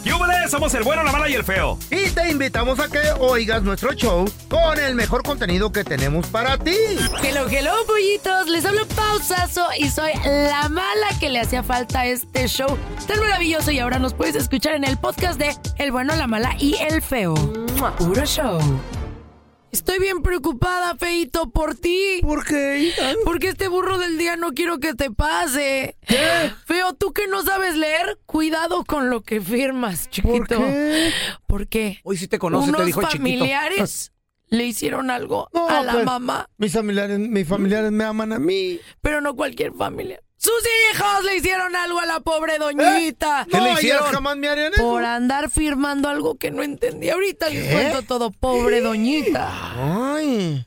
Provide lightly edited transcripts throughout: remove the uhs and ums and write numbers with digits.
¡Yúbales! Somos el bueno, la mala y el feo. Y te invitamos a que oigas nuestro show con el mejor contenido que tenemos para ti. Hello, pollitos. Les hablo Pausazo y soy la mala que le hacía falta a este show tan maravilloso. Y ahora nos puedes escuchar en el podcast de El bueno, la mala y el feo. Puro show. Estoy bien preocupada, feito, por ti. ¿Por qué? Porque este burro del día no quiero que te pase. ¿Qué? Feo, tú que no sabes leer, cuidado con lo que firmas, chiquito. ¿Por qué? Porque Hoy sí te conoce, unos te dijo el chiquito. familiares le hicieron algo No, a la pues, mamá. Mis familiares me aman a mí. Pero no cualquier familia. ¡Sus hijos le hicieron algo a la pobre doñita! ¿Qué le ellas hicieron? jamás me harían eso. Por andar firmando algo que no entendí. Ahorita les cuento todo, pobre doñita. Ay.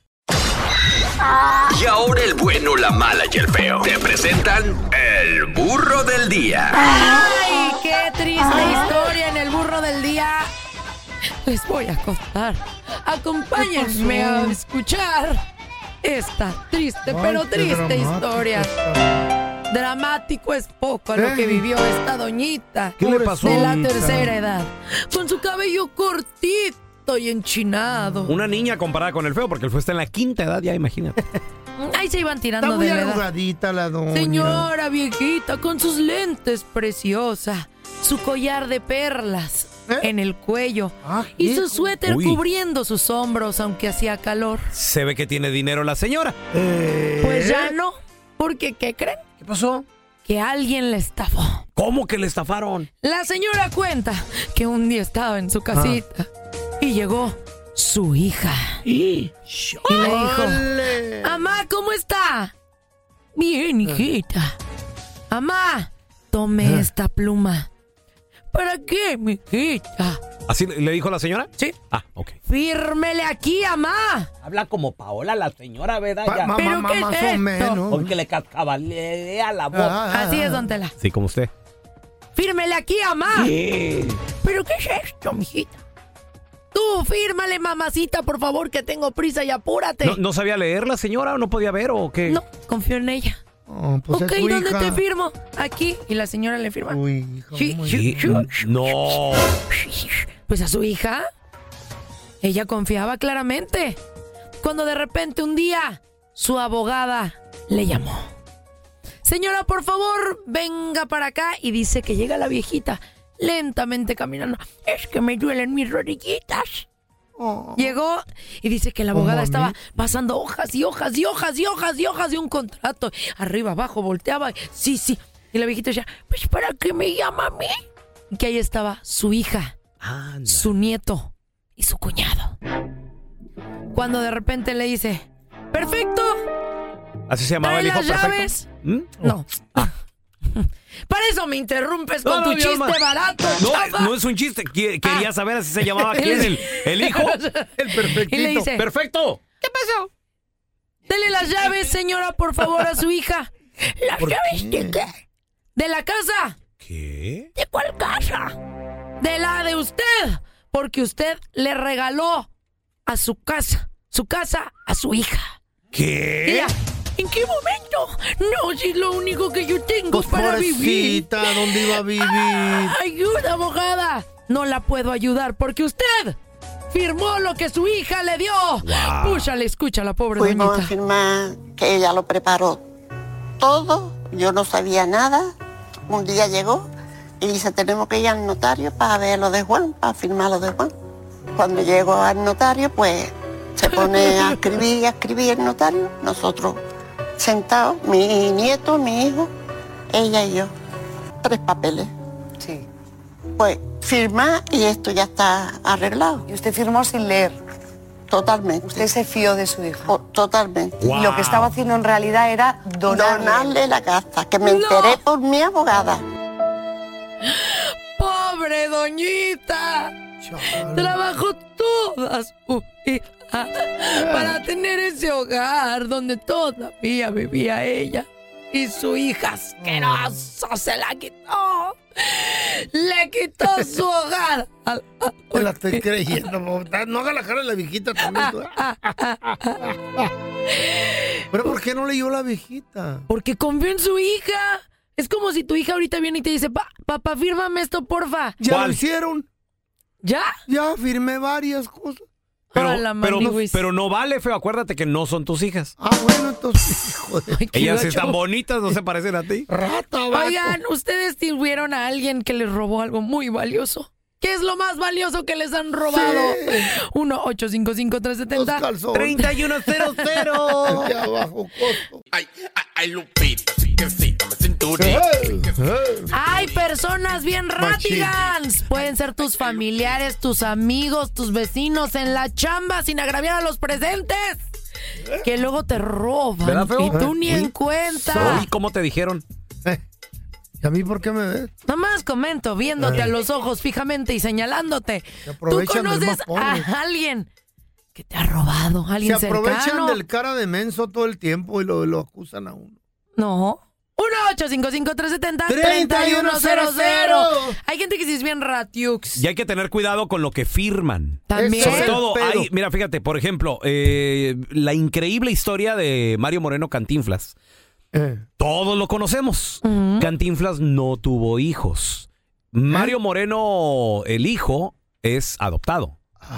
Y ahora el bueno, la mala y el feo te presentan el burro del día. ¡Ay, qué triste historia en el burro del día! Les voy a contar. Acompáñenme a escuchar esta triste, pero qué triste dramático historia. Dramático es poco lo que vivió esta doñita. ¿Qué le pasó? De la tercera edad. Con su cabello cortito y enchinado. Una niña comparada con el feo, porque el feo está en la quinta edad, ya imagínate. Ahí se iban Está tirando muy de la edad. arrugadita la doña. Señora viejita, con sus lentes preciosa, su collar de perlas en el cuello y su suéter Uy. cubriendo sus hombros, aunque hacía calor. Se ve que tiene dinero la señora. Pues ya no, porque ¿qué creen? ¿Qué pasó? Que alguien le estafó. ¿Cómo que le estafaron? La señora cuenta que un día estaba en su casita y llegó su hija. Y le dijo, ¡Ole! mamá, ¿cómo está? Bien, hijita. Mamá, tome esta pluma. ¿Para qué, mijita? ¿Así le dijo la señora? Sí. Ah, ok. Fírmele aquí, mamá. Habla como Paola, la señora, ¿verdad? Ya. ¿Pero qué es más esto? o menos. Porque le cascabalea la voz. Así es, don Tela. Sí, como usted. Fírmele aquí, mamá. ¿Pero qué es esto, mijita? Tú, fírmale, mamacita, por favor, que tengo prisa y apúrate. ¿No sabía leer la señora o no podía ver o qué? No, confío en ella. Oh, pues Ok, es su ¿dónde hija. te firmo? Aquí. Y la señora le firma. Uy, hija, Sí, muy sí, bien. sí. No. Pues a su hija. Ella confiaba claramente. Cuando de repente un día su abogada le llamó. Señora, por favor, venga para acá. Y dice que llega la viejita lentamente caminando. Es que me duelen mis rodillitas. Oh. Llegó y dice que la abogada ¿Cómo a estaba mí? pasando hojas y hojas y hojas y hojas y hojas de un contrato. Arriba, abajo, volteaba. Sí. Y la viejita decía, pues ¿para qué me llama a mí? Y que ahí estaba su hija, Anda. su nieto y su cuñado. Cuando de repente le dice, perfecto, ¿Así se llamaba trae el hijo las perfecto? llaves. ¿Mm? No. Para eso me interrumpes con tu mi chiste alma. barato, chafa. No es un chiste. Quería saber así se llamaba quién, el hijo. El perfectito. Y le dice, Perfecto. dele las llaves, señora, por favor, a su hija. ¿Las ¿Por llaves qué? de qué? ¿De la casa? ¿Qué? ¿De cuál casa? De la de usted. Porque usted le regaló a su casa a su hija. Y ¿Qué? ella, ¿en qué momento? No, si es lo único que yo tengo Pues para vivir. pobrecita, ¿dónde iba a vivir? Ayuda, abogada. No la puedo ayudar porque usted firmó lo que su hija le dio. Púchale, escucha a la pobre Fuimos a doñita. firmar que ella lo preparó todo, yo no sabía nada. Un día llegó y dice, tenemos que ir al notario para ver lo de Juan, para firmar lo de Juan. Cuando llego al notario, pues se pone a escribir el notario. Nosotros sentados, mi nieto, mi hijo, ella y yo. 3 papeles. Sí. Pues firmar y esto ya está arreglado. Y usted firmó sin leer. Totalmente. Usted se fió de su hija. Totalmente. Y lo que estaba haciendo en realidad era Donarle la casa, que me enteré por mi abogada. Pobre doñita. Trabajó toda su vida para tener ese hogar donde todavía vivía ella. Y su hija asquerosa se la quitó. Le quitó su hogar. Te la estoy creyendo. No haga la cara de la viejita también. ¿tú? ¿Pero por qué no leyó la viejita? Porque confió en su hija. Es como si tu hija ahorita viene y te dice, papá, fírmame esto, porfa. ¿Ya ¿Cuál? lo hicieron? ¿Ya? Ya firmé varias cosas. Pero no vale, feo. Acuérdate que no son tus hijas. Bueno, entonces, hijo de... Ellas están bonitas, no se parecen a ti. Rata, vato. Oigan, ¿ustedes tuvieron a alguien que les robó algo muy valioso? ¿Qué es lo más valioso que les han robado? Sí. 1-855-370-3100. De abajo costo. Ay, Lupita, que sí, dame cinturita. Hay personas bien ratigans. Pueden ser tus familiares, tus amigos, tus vecinos en la chamba sin agraviar a los presentes. Que luego te roban ¿Verdad, feo? y tú ni en cuenta. ¿Y cómo te dijeron? ¿Y a mí por qué me ves? Nomás comento, viéndote a los ojos fijamente y señalándote. Se ¿Tú aprovechan del conoces más pobre. a alguien que te ha robado? ¿Alguien Se aprovechan cercano? del cara de menso todo el tiempo y lo acusan a uno. No. 1-855-370-3100. Hay gente que sí es bien ratiux. Y hay que tener cuidado con lo que firman. También. Eso Sobre es todo, el pedo. mira, fíjate, por ejemplo, la increíble historia de Mario Moreno Cantinflas. Todos lo conocemos. Cantinflas no tuvo hijos. Mario Moreno, el hijo, es adoptado.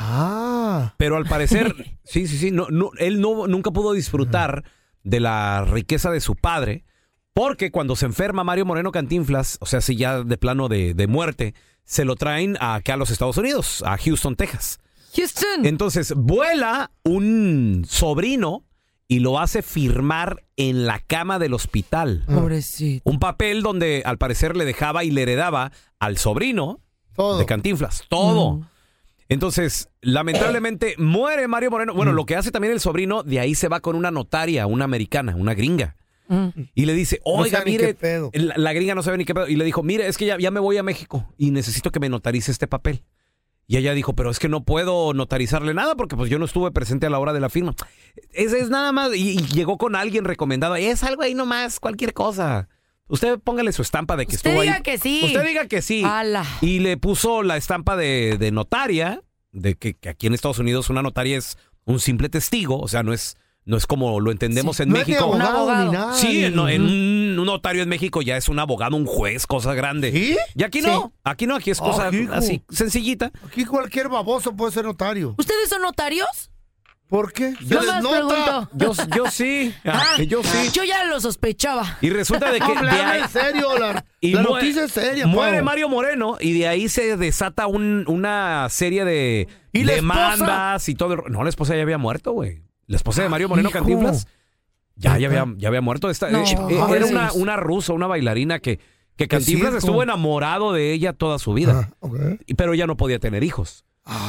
Pero al parecer, sí, él nunca pudo disfrutar de la riqueza de su padre, porque cuando se enferma Mario Moreno Cantinflas, o sea, si ya de plano de muerte, se lo traen acá a los Estados Unidos, a Houston, Texas. Houston. Entonces vuela un sobrino y lo hace firmar en la cama del hospital. Pobrecito. Un papel donde al parecer le dejaba y le heredaba al sobrino Todo. de Cantinflas. Todo. Entonces, lamentablemente, muere Mario Moreno. Bueno, lo que hace también el sobrino, de ahí se va con una notaria, una americana, una gringa. Y le dice, oiga, sabe ni mire, qué pedo. la gringa no sabe ni qué pedo. Y le dijo, mire, es que ya me voy a México y necesito que me notarice este papel. Y ella dijo, pero es que no puedo notarizarle nada porque pues yo no estuve presente a la hora de la firma. Es nada más, y llegó con alguien recomendado. Es algo ahí nomás, cualquier cosa. Usted póngale su estampa de que Usted estuvo ahí. diga que sí. Usted diga que sí. Ala. Y le puso la estampa de notaria, de que aquí en Estados Unidos una notaria es un simple testigo, o sea, no es como lo entendemos en No México. es ni abogado, Un abogado. ni nada. Sí, ni- en un notario en México ya es un abogado, un juez, cosa grande. ¿Sí? Y aquí no, aquí es cosa hijo. así, sencillita. Aquí cualquier baboso puede ser notario. ¿Ustedes son notarios? ¿Por qué? Se Yo les más nota. pregunto. Yo sí, yo sí. Yo ya lo sospechaba. Y resulta de que Hombre, de habla ahí- en serio. La y noticia es seria. muere Pau. Mario Moreno y de ahí se desata una serie de ¿Y la demandas y todo. No, la esposa ya había muerto, güey. La esposa de Mario Moreno hijo. Cantinflas ya había muerto. No, Era pobrecillos. una rusa, una bailarina que Cantinflas hijo. estuvo enamorado de ella toda su vida. Ok. Pero ella no podía tener hijos.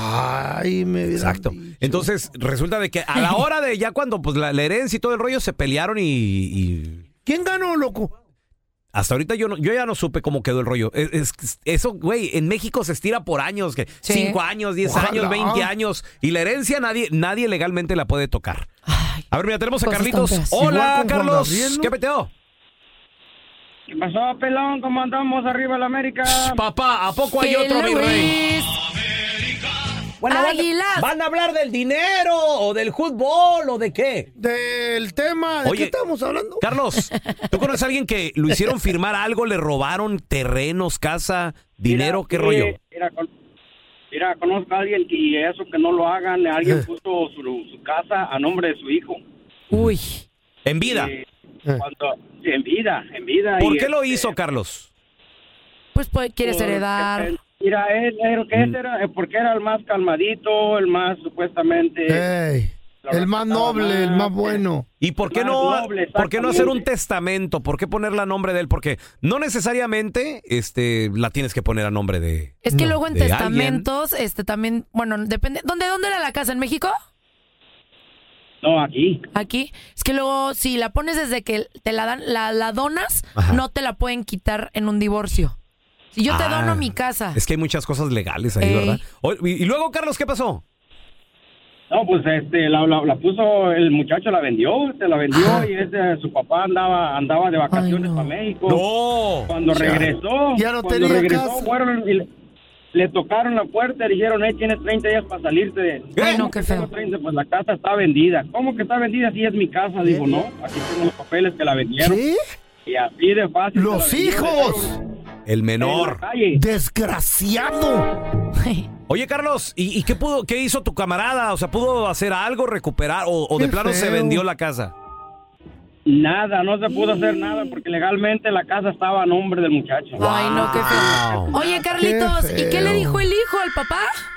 Ay, me hubieran Exacto. dicho. Entonces, resulta de que a la hora de ya cuando pues la herencia y todo el rollo se pelearon y ¿Quién ganó, loco? hasta ahorita yo ya no supe cómo quedó el rollo. Eso, güey, en México se estira por años, que Sí. 5 años, 10 Ojalá. años, 20 años. Y la herencia nadie legalmente la puede tocar. Ay, A ver, mira, tenemos a cosas Carlitos. tan feas. Hola, Igual con Juan Carlos. Gabriel, ¿no? ¿Qué peteo? ¿Qué pasó, pelón? ¿Cómo andamos arriba en América? Papá, ¿a poco hay otro, mi rey? Luis. Bueno, Águilas. ¿van a hablar del dinero o del fútbol o de qué? Del tema, ¿de Oye, qué estamos hablando? Carlos, ¿tú conoces a alguien que lo hicieron firmar algo, le robaron terrenos, casa, dinero? ¿Qué rollo? Mira, conozco a alguien y eso que no lo hagan. Alguien puso su casa a nombre de su hijo. Uy. En vida. En vida. ¿Por y, qué lo hizo, Carlos? Pues quieres heredar. Mira, porque era el más calmadito, el más supuestamente... Ey, el más noble, el más bueno. ¿Y por qué Más no, noble, por qué no hacer un exactamente. testamento? ¿Por qué ponerle a nombre de él? Porque no necesariamente la tienes que poner a nombre de... Es que luego en de testamentos, también, bueno, depende. ¿Dónde era la casa? ¿En México? No, aquí. Aquí. Es que luego, si la pones desde que te la dan, la donas, Ajá. no te la pueden quitar en un divorcio. Si yo te dono mi casa. Es que hay muchas cosas legales ahí, Ey. ¿verdad? Y luego, Carlos, ¿qué pasó? No, pues la puso, el muchacho la vendió Ajá. y su papá andaba de vacaciones Ay, no. para México. ¡No! Cuando regresó, ya no tenía casa. fueron y le tocaron la puerta y le dijeron, tienes 30 días para salirte. Ay, no, qué feo. 30, pues la casa está vendida. ¿Cómo que está vendida si es mi casa? Digo, no, aquí tengo los papeles que la vendieron. ¿Sí? Y así de fácil. ¡Los hijos! El menor. ¡Desgraciado! Oye, Carlos, ¿y qué hizo tu camarada? O sea, ¿pudo hacer algo, recuperar o de plano se vendió la casa? Nada, no se pudo hacer nada porque legalmente la casa estaba a nombre del muchacho. Ay, no, qué feo. Oye, Carlitos, ¿y qué le dijo el hijo al papá?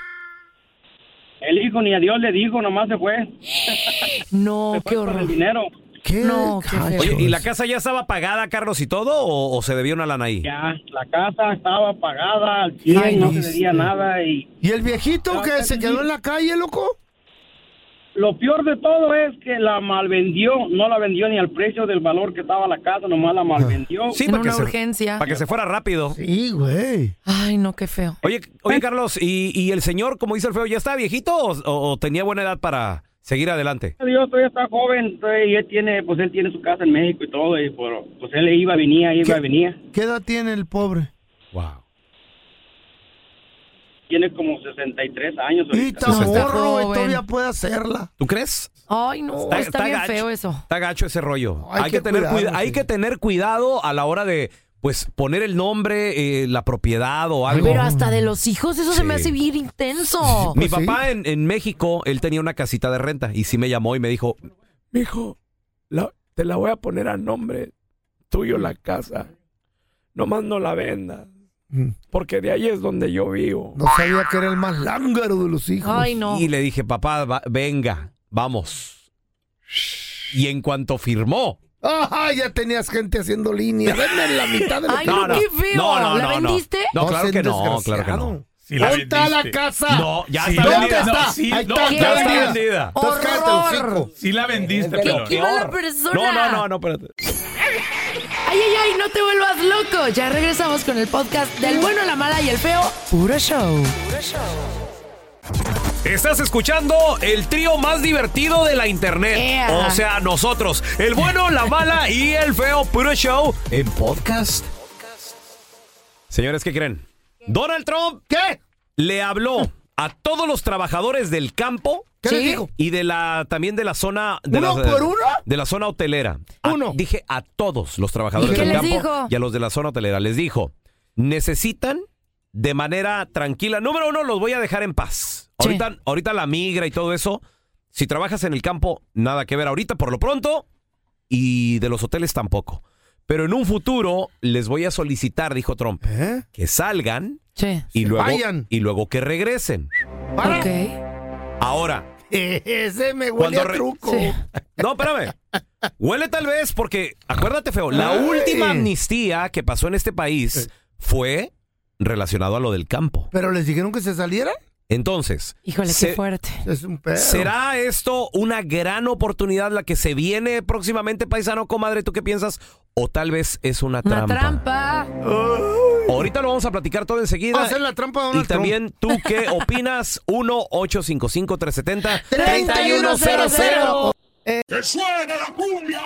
El hijo ni a Dios le dijo, nomás se fue. No, qué horror. El dinero. ¿Qué? No, qué feo. Oye, ¿y la casa ya estaba pagada, Carlos, y todo? ¿O se debía una lana ahí? Ya, la casa estaba pagada al 100, no se debía nada. ¿Y el viejito que se quedó en la calle, loco? Lo peor de todo es que la malvendió, no la vendió ni al precio del valor que estaba la casa, nomás la malvendió. Sí, en una urgencia. Para que se fuera rápido. Sí, güey. Ay, no, qué feo. Oye, Carlos, ¿y el señor, como dice el feo, ya está viejito o tenía buena edad para seguir adelante? Dios, todavía está joven, y él tiene su casa en México y todo, y pues él iba, venía. ¿Qué edad tiene el pobre? Wow. Tiene como 63 años. Y tan morro, todavía puede hacerla. ¿Tú crees? Ay, no, está bien gacho, feo eso. Está gacho ese rollo. Hay que tener cuidado a la hora de, pues, poner el nombre, la propiedad o algo. Pero hasta de los hijos, eso se me hace bien intenso. Mi papá en México, él tenía una casita de renta y sí me llamó y me dijo, mijo, te la voy a poner a nombre tuyo la casa. Nomás no la vendas. Porque de ahí es donde yo vivo. No sabía que era el más lángaro de los hijos. Ay, no. Y le dije, papá, venga, vamos. Y en cuanto firmó. ¡Ah! Ya tenías gente haciendo línea. Denme la mitad de la Ay, no, qué feo. ¿La vendiste? No, claro que no, claro que no. Si ¿dónde está la casa? No, ya está ¿dónde vendida. está? No, sí, ahí no, está, ya está vendida. Entonces cállate, hocico. Sí la vendiste, pero... ¿Qué mala persona? No, espérate. Ay, no te vuelvas loco. Ya regresamos con el podcast del bueno, la mala y el feo. Puro show. Estás escuchando el trío más divertido de la internet. O sea, nosotros, el bueno, la mala y el feo. Puro show en podcast. Señores, ¿qué creen? Donald Trump, ¿qué? Le habló a todos los trabajadores del campo. ¿Qué les dijo? Y también de la zona de ¿Uno por uno? De la zona hotelera. Dije a todos los trabajadores ¿Y qué del les campo dijo? y a los de la zona hotelera. Les dijo, necesitan de manera tranquila. Número uno, los voy a dejar en paz. Sí. Ahorita la migra y todo eso. Si trabajas en el campo, nada que ver ahorita por lo pronto. Y de los hoteles tampoco. Pero en un futuro les voy a solicitar, dijo Trump, que salgan y luego que regresen. ¿Para? Ok. Ahora. Ese me huele a truco. Sí. No, espérame. Huele tal vez porque, acuérdate, feo, la última amnistía que pasó en este país fue relacionado a lo del campo. ¿Pero les dijeron que se salieran? Entonces, Híjole, qué fuerte. Es un pedo. ¿será esto una gran oportunidad la que se viene próximamente, paisano, comadre? ¿Tú qué piensas? O tal vez es una trampa. Una trampa. Ahorita lo vamos a platicar todo enseguida. Va a ser la trampa de Donald Y también, ¿tú qué opinas? 1-855-370-3100. ¡Que suene la cumbia!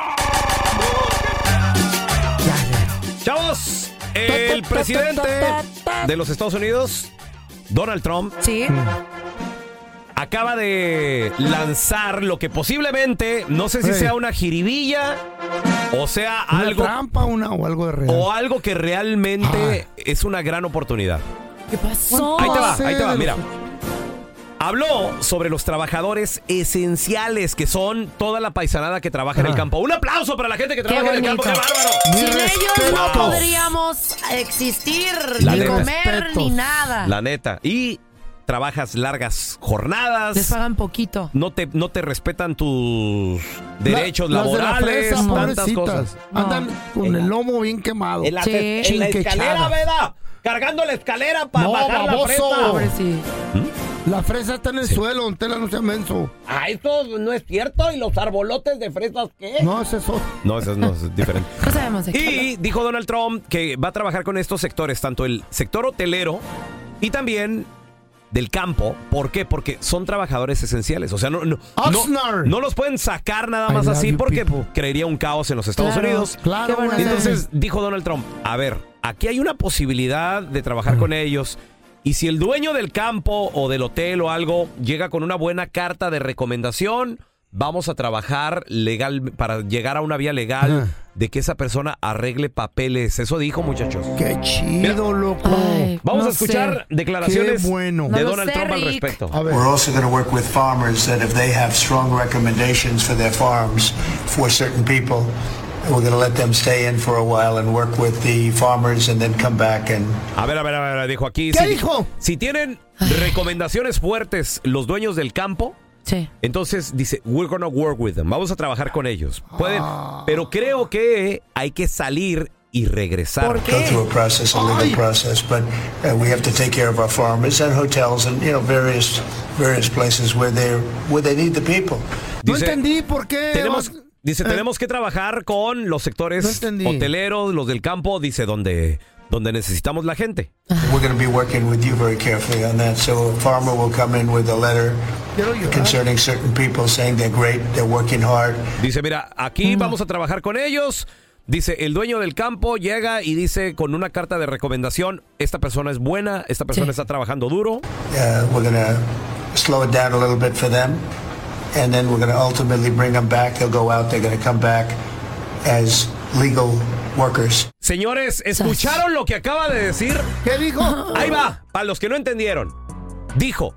Chavos, el presidente de los Estados Unidos, Donald Trump, Sí. acaba de lanzar lo que posiblemente, no sé si sea una jiribilla o sea ¿Una algo trampa o algo de real? o algo que realmente es una gran oportunidad. ¿Qué pasó? Ahí te va, mira. Habló sobre los trabajadores esenciales que son toda la paisanada que trabaja en el campo. Un aplauso para la gente que trabaja en el campo. ¡Qué bárbaro! Sin ellos no podríamos existir, ni comer, ni nada. La neta. Y trabajas largas jornadas. Les pagan poquito. No te respetan tus derechos laborales, las de la fresa, tantas cosas. Andan con el lomo bien quemado. En la escalera, ¿verdad? Cargando la escalera para bajar la fresa. La fresa está en el suelo, don Tela, no sea menso. Eso no es cierto. ¿Y los arbolotes de fresas qué? No, es eso. No, eso no es diferente. No sabemos de qué. Y dijo Donald Trump que va a trabajar con estos sectores, tanto el sector hotelero y también del campo. ¿Por qué? Porque son trabajadores esenciales. O sea, no los pueden sacar nada más así porque crearía un caos en los Estados Unidos. Claro. Entonces dijo Donald Trump, a ver, aquí hay una posibilidad de trabajar con ellos. Y si el dueño del campo o del hotel o algo llega con una buena carta de recomendación, vamos a trabajar legal para llegar a una vía legal de que esa persona arregle papeles. Eso dijo, muchachos. Qué chido, loco. Vamos a escuchar declaraciones de Donald Trump al respecto. We're also going to work with farmers that if they have strong recommendations for their farms for certain people, we're going to let them stay in for a while and work with the farmers and then come back and... A ver, dijo aquí. ¿Qué dijo? Si tienen recomendaciones fuertes los dueños del campo, entonces dice, we're gonna work with them. Vamos a trabajar con ellos. Pueden, pero creo que hay que salir y regresar. Go through a process, a legal process, but we have to take care of our farmers and hotels and various places where they need the people. No entendí por qué. Tenemos que trabajar con los sectores hoteleros, los del campo, dice, donde necesitamos la gente. We're going to be working with you very carefully on that. So a farmer will come in with a letter concerning certain people saying they're great, they're working hard. Dice, mira, aquí vamos a trabajar con ellos. Dice, el dueño del campo llega y dice con una carta de recomendación, esta persona es buena, esta persona está trabajando duro. We're going to slow it down a little bit for them. And then we're going to ultimately bring them back. They'll go out, they're going to come back as legal workers. Señores, ¿escucharon lo que acaba de decir? ¿Qué dijo? Ahí va, para los que no entendieron. Dijo,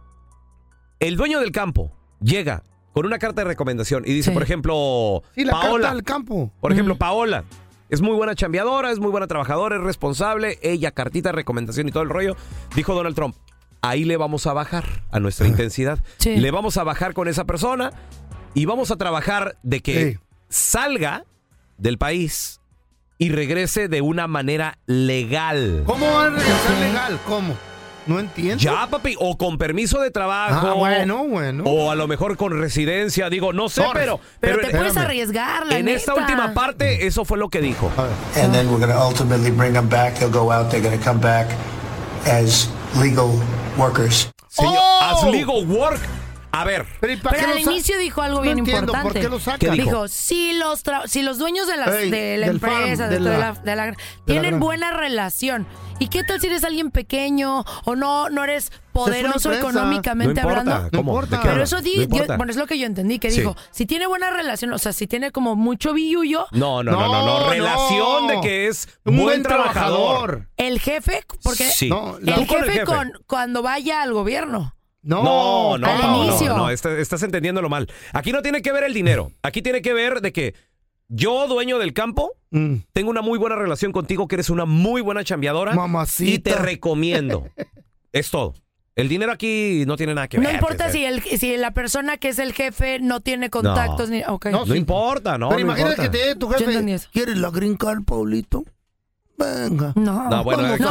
el dueño del campo llega con una carta de recomendación y dice, por ejemplo, la Paola. carta del campo. Por ejemplo, Paola. Es muy buena chambeadora, es muy buena trabajadora, es responsable. Ella, cartita de recomendación y todo el rollo. Dijo Donald Trump, ahí le vamos a bajar a nuestra intensidad. Le vamos a bajar con esa persona y vamos a trabajar de que salga del país y regrese de una manera legal. ¿Cómo va a regresar legal? ¿Cómo? No entiendo. Ya, papi, o con permiso de trabajo. Bueno. O a lo mejor con residencia, digo, no sé, pero te puedes arriesgar, la en neta. esta última parte, eso fue lo que dijo. And then we're going to ultimately bring them back. They'll go out, they're going to come back as legal workers. Señor, as legal work. A ver. Pero al inicio dijo algo bien importante. ¿Por qué lo sacan? Dijo, si los dueños de la empresa, de la tienen buena relación. ¿Y qué tal si eres alguien pequeño o no eres poderoso económicamente hablando? No importa. Pero eso bueno, es lo que yo entendí, que dijo, si tiene buena relación, o sea, si tiene como mucho billullo. No. Relación de que es un buen trabajador. El jefe, porque el jefe cuando vaya al gobierno. No, al inicio. No, estás entendiéndolo mal. Aquí no tiene que ver el dinero. Aquí tiene que ver de que yo, dueño del campo, tengo una muy buena relación contigo, que eres una muy buena chambeadora. Mamacita. Y te recomiendo. Es todo. El dinero aquí no tiene nada que ver. No importa si la persona que es el jefe no tiene contactos. No importa, ¿no? Pero imagínate importa. que tu jefe, ¿quieres la green card, Paulito? Venga. No, bueno, aquí,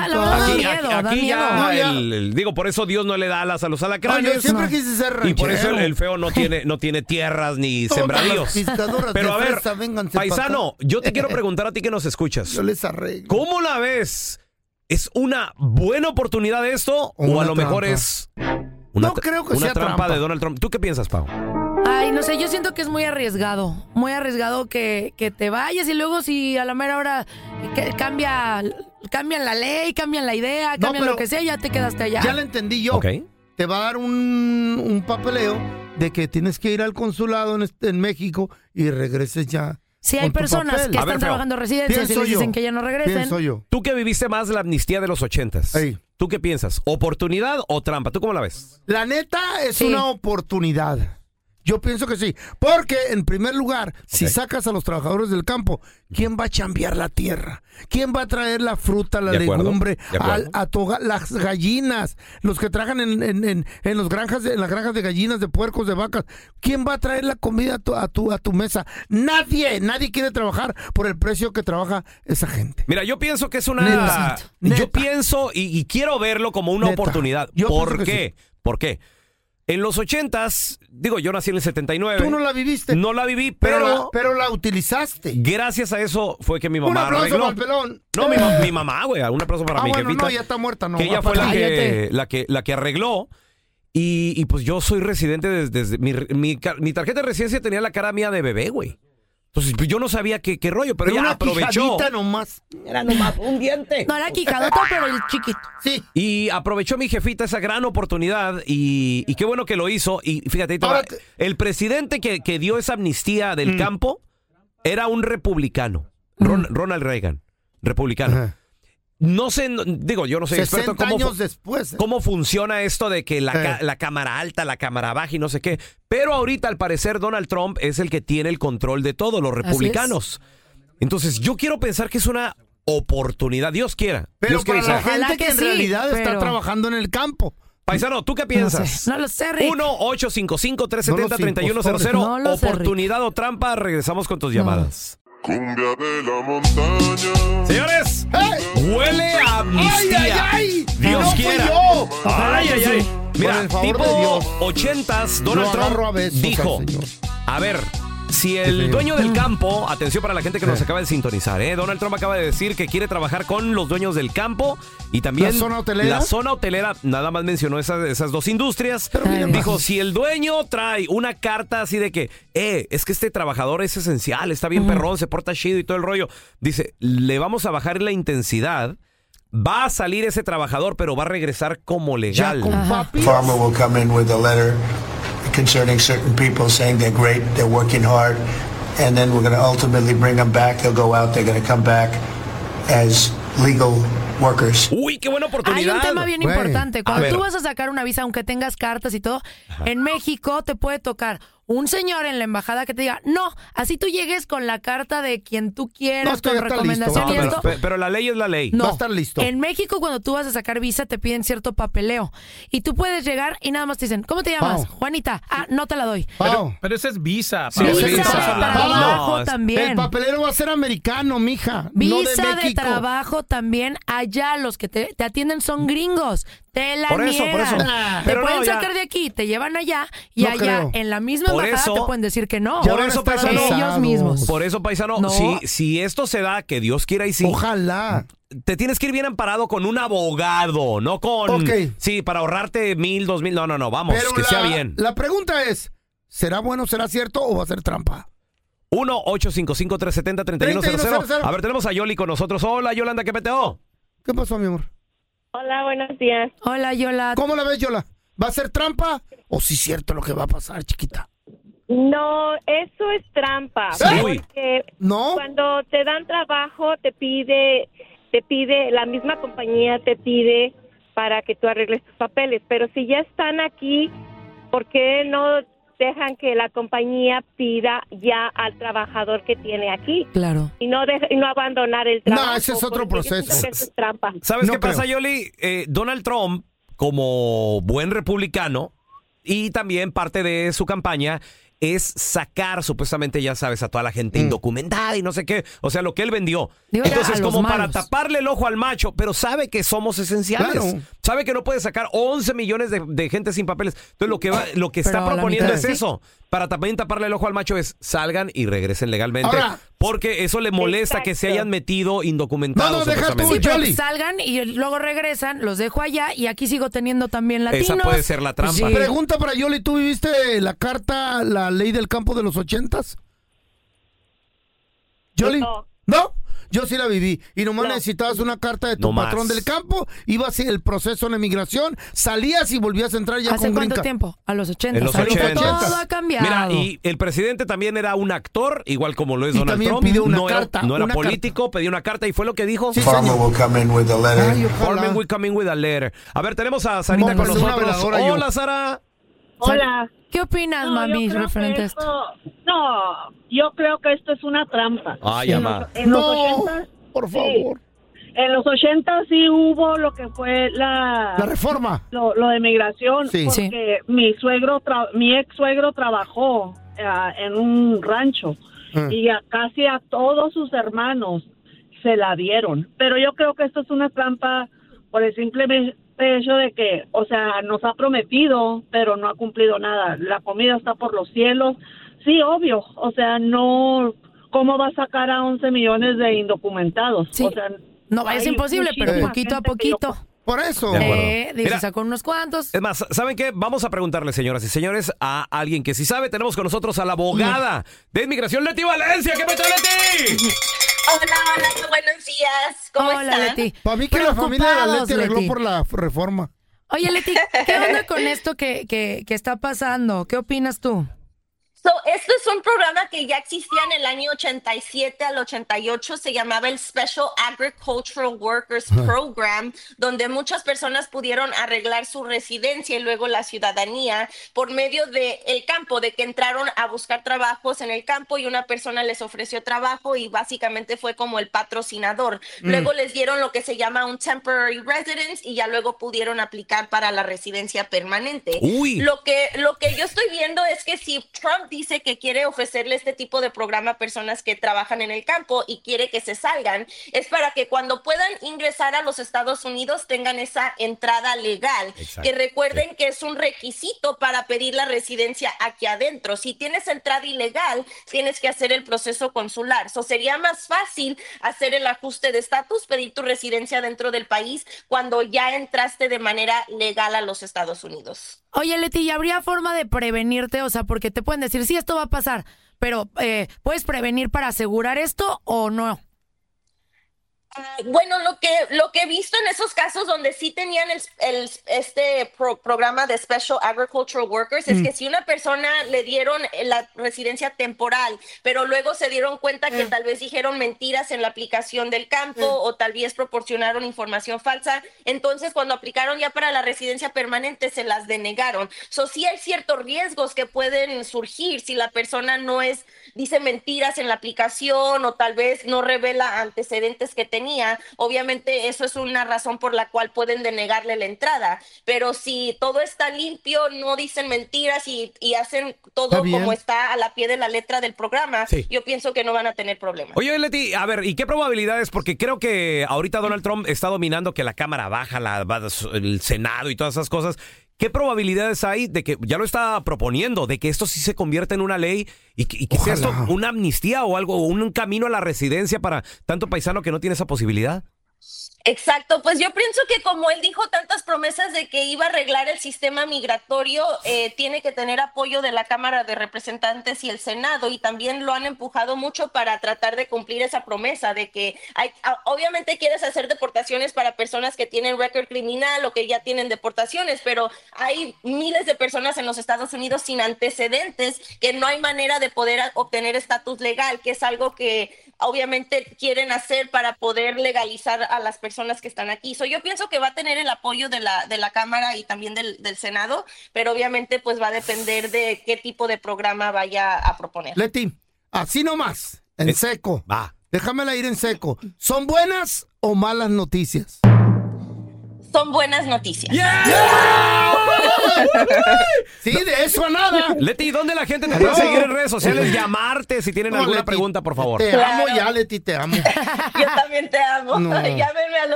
da miedo. digo, por eso Dios no le da alas a los alacranes. Yo siempre quise ser ranchero. Y por eso el feo no tiene tierras ni sembradíos. Pero a ver, paisano, yo te quiero preguntar a ti que nos escuchas. Yo les arreglo. ¿Cómo la ves? ¿Es una buena oportunidad esto? ¿O a lo mejor es no creo que sea trampa de Donald Trump? ¿Tú qué piensas, Pau? Ay, no sé, yo siento que es muy arriesgado que te vayas y luego si a la mera hora cambian la ley, cambian la idea, cambian lo que sea, ya te quedaste allá. Ya lo entendí yo. Okay. Te va a dar un papeleo de que tienes que ir al consulado en México y regreses ya. Si hay personas que están trabajando residencias y les dicen que ya no regresen. Pienso yo. Tú que viviste más la amnistía de los 80s. ¿Tú qué piensas? ¿Oportunidad o trampa? ¿Tú cómo la ves? La neta es una oportunidad. Yo pienso que sí. Porque, en primer lugar, si sacas a los trabajadores del campo, ¿quién va a chambear la tierra? ¿Quién va a traer la fruta, la legumbre, las gallinas? Los que trabajan en las granjas de gallinas, de puercos, de vacas. ¿Quién va a traer la comida a tu mesa? Nadie quiere trabajar por el precio que trabaja esa gente. Mira, yo pienso que es una... Yo pienso y quiero verlo como una oportunidad. ¿Por qué? Sí. ¿Por qué? En los 80s, digo, yo nací en el 79. ¿Tú no la viviste? No la viví, pero la utilizaste. Gracias a eso fue que mi mamá arregló. Un aplauso para el pelón. No, mi mamá, güey. Un aplauso para mi jefita. No, ya está muerta, no. Que ella fue la que arregló. Y pues yo soy residente desde mi tarjeta de residencia tenía la cara mía de bebé, güey. Entonces, pues, yo no sabía qué rollo, pero ella una aprovechó. Nomás. Era nomás un diente. No era quijadota, pero el chiquito. Sí. Y aprovechó mi jefita esa gran oportunidad y qué bueno que lo hizo. Y fíjate, el presidente que dio esa amnistía del campo era un republicano, Ronald Reagan, republicano. Ajá. No sé, yo no soy experto cómo funciona esto de que la cámara alta, la cámara baja y no sé qué. Pero ahorita, al parecer, Donald Trump es el que tiene el control de todo, los republicanos. Entonces, yo quiero pensar que es una oportunidad. Dios quiera. Pero Dios para la gente que en realidad está trabajando en el campo. Paisano, ¿tú qué piensas? No lo sé, Rick. 1-855-370-3100. Oportunidad o trampa. Regresamos con tus llamadas. Cumbia de la montaña. Señores, huele a amnistía. ¡Ay! Dios no quiera. ¡Ay! Mira, tipo 80s, Donald Trump dijo, a ver, si el dueño del campo, atención para la gente que nos acaba de sintonizar, Donald Trump acaba de decir que quiere trabajar con los dueños del campo y también la zona hotelera, nada más mencionó esas dos industrias. Dijo, si el dueño trae una carta así de que, es que este trabajador es esencial, está bien perrón, se porta chido y todo el rollo, dice, le vamos a bajar la intensidad, va a salir ese trabajador, pero va a regresar como legal. Farmer will come in with a letter concerning certain people saying they're great, they're working hard, and then we're going to ultimately bring them back. They'll go out, they're going to come back as legal workers. Uy, qué buena oportunidad. Hay un tema bien importante. Cuando tú vas a sacar una visa, aunque tengas cartas y todo, en México te puede tocar un señor en la embajada que te diga, no, así tú llegues con la carta de quien tú quieras, con recomendación y esto. Pero la ley es la ley. No, va a estar listo. En México, cuando tú vas a sacar visa, te piden cierto papeleo. Y tú puedes llegar y nada más te dicen, ¿cómo te llamas? Juanita. Ah, no te la doy. Pero esa es visa. Sí, visa de trabajo también. El papelero va a ser americano, mija. Visa no de México. de trabajo también. Allá los que te atienden son gringos. Te la niegan. Te pueden sacar de aquí, te llevan allá y allá en la misma embajada te pueden decir que no. Por eso, paisano, ellos mismos. Por eso, paisano, si esto se da, que Dios quiera y sí. Ojalá. Te tienes que ir bien amparado con un abogado, no con... Sí, para ahorrarte 1,000, 2,000. No, vamos, pero que sea bien. La pregunta es, ¿será bueno, será cierto o va a ser trampa? 1-855-370-3100. A ver, tenemos a Yoli con nosotros. Hola, Yolanda, ¿qué peteo? ¿Qué pasó, mi amor? Hola, buenos días. Hola, Yola. ¿Cómo la ves, Yola? ¿Va a ser trampa o sí es cierto lo que va a pasar, chiquita? No, eso es trampa. Porque cuando te dan trabajo, te pide, la misma compañía te pide para que tú arregles tus papeles. Pero si ya están aquí, ¿por qué no dejan que la compañía pida ya al trabajador que tiene aquí? Claro. Y no abandonar el trabajo. No, ese es otro proceso. Eso es trampa. ¿Sabes qué pasa, Yoli? Donald Trump, como buen republicano, y también parte de su campaña es sacar, supuestamente, ya sabes, a toda la gente indocumentada y no sé qué. O sea, lo que él vendió. Entonces, como para taparle el ojo al macho, pero sabe que somos esenciales. Claro. Sabe que no puede sacar 11 millones de gente sin papeles. Entonces, lo que está proponiendo es eso. Para también taparle el ojo al macho es salgan y regresen legalmente. Ahora, porque eso le molesta que se hayan metido indocumentados. No, deja tú, Yoli. Salgan y luego regresan, los dejo allá y aquí sigo teniendo también latinos. Esa puede ser la trampa. Sí. Pregunta para Yoli, ¿tú viviste la carta, la ley del campo de los 80s? ¿Yoli? ¿No? Yo sí la viví. Y nomás necesitabas una carta de tu patrón del campo, ibas el proceso en la inmigración, salías y volvías a entrar ya con green card. ¿Hace cuánto tiempo? A los 80. En los 80. Todo ha cambiado. Mira, y el presidente también era un actor, igual como lo es Donald Trump. Pidió una carta. No era político, pidió una carta y fue lo que dijo. Sí, Farmer will come in with a letter. Farmer will come in with a letter. A ver, tenemos a Sarita con nosotros. Hola, Sara. Hola. ¿Qué opinas, mami, referente a esto? Yo creo que esto es una trampa. En los 80, por favor. Sí. En los 80 sí hubo lo que fue la reforma. Lo de migración, porque mi ex suegro trabajó en un rancho y casi a todos sus hermanos se la dieron. Pero yo creo que esto es una trampa por el simple hecho de que, o sea, nos ha prometido, pero no ha cumplido nada. La comida está por los cielos. Sí, obvio. O sea, no, ¿cómo va a sacar a 11 millones de indocumentados? Sí. O sea, no, es imposible, pero poquito a poquito. Por eso. Dice, sacó unos cuantos. Es más, ¿saben qué? Vamos a preguntarle, señoras y señores, a alguien que sí sabe. Tenemos con nosotros a la abogada de inmigración, Leti Valencia. ¿Qué pasa, Leti? Hola, buenos días. ¿Cómo están? Leti. Para mí que la familia de la Leti arregló por la reforma. Oye, Leti, ¿qué onda con esto que está pasando? ¿Qué opinas tú? Esto es un programa que ya existía en el año 87 al 88, se llamaba el Special Agricultural Workers Program, donde muchas personas pudieron arreglar su residencia y luego la ciudadanía por medio del campo, de que entraron a buscar trabajos en el campo y una persona les ofreció trabajo y básicamente fue como el patrocinador. Luego les dieron lo que se llama un temporary residence y ya luego pudieron aplicar para la residencia permanente. Lo que yo estoy viendo es que si Trump dice que quiere ofrecerle este tipo de programa a personas que trabajan en el campo y quiere que se salgan, es para que cuando puedan ingresar a los Estados Unidos tengan esa entrada legal. Exacto. Que recuerden que es un requisito para pedir la residencia aquí adentro. Si tienes entrada ilegal, tienes que hacer el proceso consular. Sería más fácil hacer el ajuste de estatus, pedir tu residencia dentro del país cuando ya entraste de manera legal a los Estados Unidos. Oye, Leti, ¿y habría forma de prevenirte? O sea, porque te pueden decir, sí, esto va a pasar, pero ¿puedes prevenir para asegurar esto o no? Bueno, lo que he visto en esos casos donde sí tenían este programa de Special Agricultural Workers es que si una persona le dieron la residencia temporal, pero luego se dieron cuenta que tal vez dijeron mentiras en la aplicación del campo o tal vez proporcionaron información falsa, entonces cuando aplicaron ya para la residencia permanente se las denegaron. Sí hay ciertos riesgos que pueden surgir si la persona dice mentiras en la aplicación o tal vez no revela antecedentes que tenía. Obviamente eso es una razón por la cual pueden denegarle la entrada, pero si todo está limpio, no dicen mentiras y hacen todo como está a la pie de la letra del programa, yo pienso que no van a tener problemas. Oye, Leti, a ver, ¿y qué probabilidades? Porque creo que ahorita Donald Trump está dominando que la Cámara Baja, el Senado y todas esas cosas. ¿Qué probabilidades hay de que, ya lo está proponiendo, de que esto sí se convierta en una ley y que sea esto una amnistía o algo, un camino a la residencia para tanto paisano que no tiene esa posibilidad? Exacto, pues yo pienso que como él dijo tantas promesas de que iba a arreglar el sistema migratorio, tiene que tener apoyo de la Cámara de Representantes y el Senado, y también lo han empujado mucho para tratar de cumplir esa promesa de que obviamente quieres hacer deportaciones para personas que tienen récord criminal o que ya tienen deportaciones, pero hay miles de personas en los Estados Unidos sin antecedentes que no hay manera de poder obtener estatus legal, que es algo que obviamente quieren hacer para poder legalizar a las personas que están aquí. Yo pienso que va a tener el apoyo de la Cámara y también del Senado, pero obviamente pues va a depender de qué tipo de programa vaya a proponer. Leti, así nomás, en seco. Déjamela ir en seco. ¿Son buenas o malas noticias? Son buenas noticias. Sí, de eso a nada. Leti, ¿dónde la gente te puede seguir en redes sociales? Llamarte si tienen alguna pregunta, por favor. Te amo ya, Leti, te amo. Yo también te amo. Llámenme al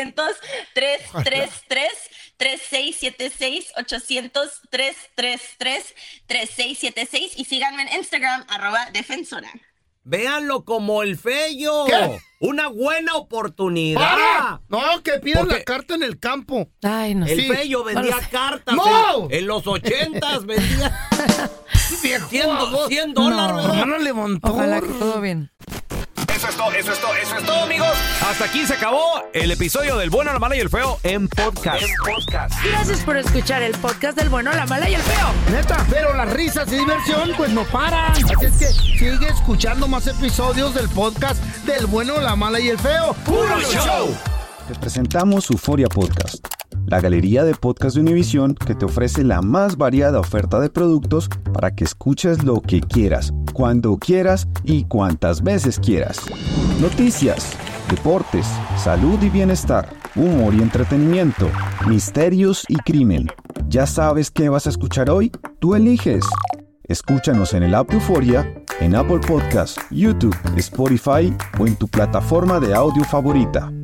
800-333-3676, 800-333-3676 y síganme en Instagram, @defensora. Véanlo como el Feyo. ¿Qué? Una buena oportunidad. ¡Para! No, que pidan la carta en el campo. Ay, no. El Feyo vendía cartas. ¡No! En los 80s vendía $100, ¿verdad? No le montó. Ojalá que todo bien. Eso es todo, amigos. Hasta aquí se acabó el episodio del Bueno, la Mala y el Feo en podcast. Gracias por escuchar el podcast del Bueno, la Mala y el Feo. Neta, pero las risas y diversión pues no paran. Así es que sigue escuchando más episodios del podcast del Bueno, la Mala y el Feo. ¡Puro show! Te presentamos Euforia Podcast, la galería de podcast de Univision que te ofrece la más variada oferta de productos para que escuches lo que quieras, cuando quieras y cuantas veces quieras. Noticias, deportes, salud y bienestar, humor y entretenimiento, misterios y crimen. ¿Ya sabes qué vas a escuchar hoy? Tú eliges. Escúchanos en el app de Euforia, en Apple Podcasts, YouTube, Spotify o en tu plataforma de audio favorita.